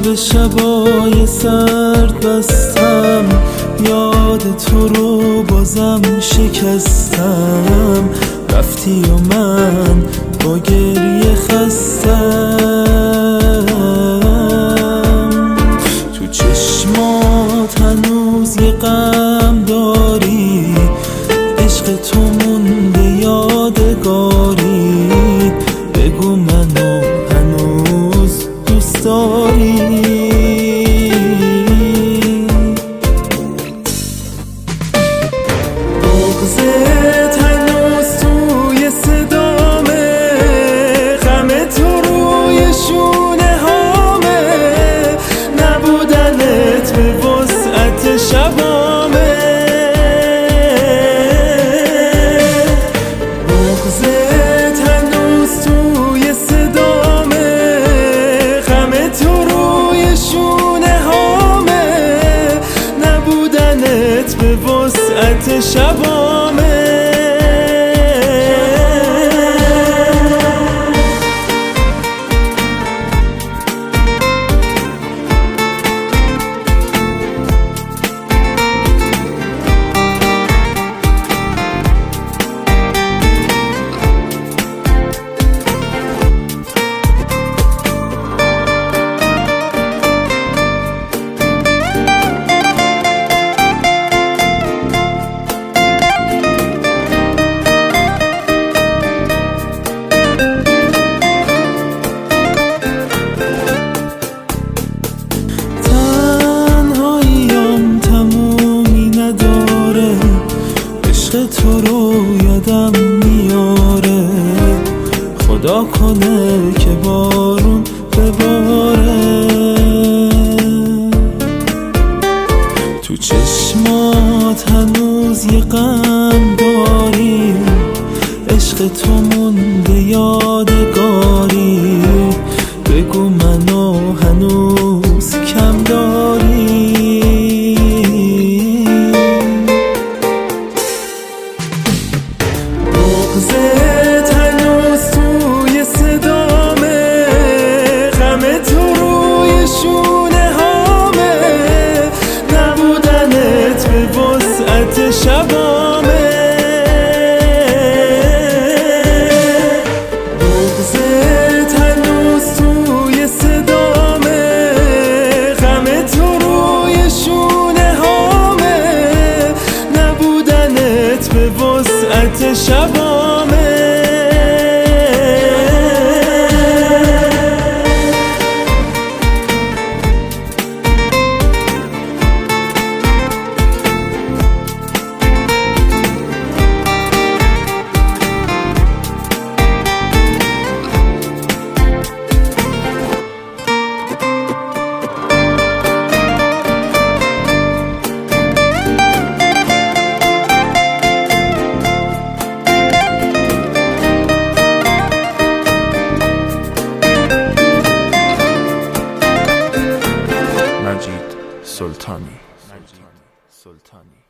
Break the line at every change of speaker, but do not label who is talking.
به شبای سرد بستم، یاد تو رو بازم شکستم. رفتی و من با گریه خستم. تو چشمات هنوز یه غم داری، عشق تو مونده یادگاری. بگو منو هنوز دوست داری؟ بغضت هنوز توی صدامه، غم تو روی شونه هامه، نبودنت به وسعت شبامه. بغضت هنوز توی صدامه، غم تو روی شونه هامه، نبودنت به وسعت شبامه. تو رو یادم میاره، خدا کنه که بارون بباره. تو چشمات هنوز یه غم داری، عشق تو مونده یادگاری. بگو منو هنوز کم داری؟ بغضت هنوز توی صدامه، غم تو روی شونه هامه، نبودنت به وسعت شبامه. بغضت هنوز توی صدامه، غم تو روی شونه هامه، نبودنت به وسعت شبامه.
مجید سلطانی.